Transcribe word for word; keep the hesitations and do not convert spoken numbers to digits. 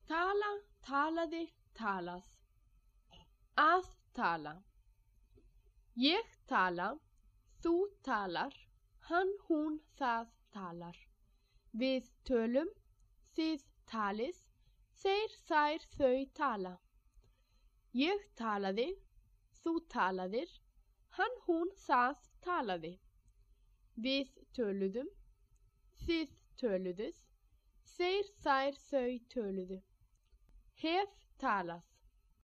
Tala, talaði, talað. Að tala. Ég tala, þú talar, hann, hún, það talar. Við tölum, þið talið, þeir, þær, þau tala. Ég talaði, þú talaðir, hann, hún, það talaði. Við töluðum, þið töluðuð, þeir, þær, þau töluðu. Hef talað.